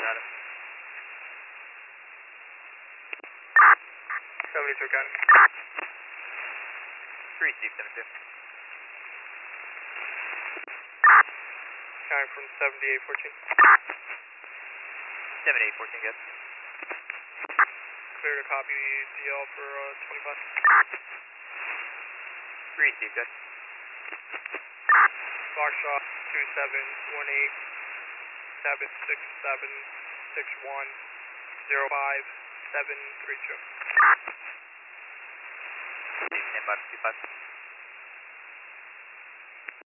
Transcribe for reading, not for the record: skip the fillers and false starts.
got it. 72 County. 3 Steve 72. County from 7814. 7814, good. Clear to copy CL for 25. 3 Steve, good. Foxtrot 2718 76761 05732. Steve, stand by for 25.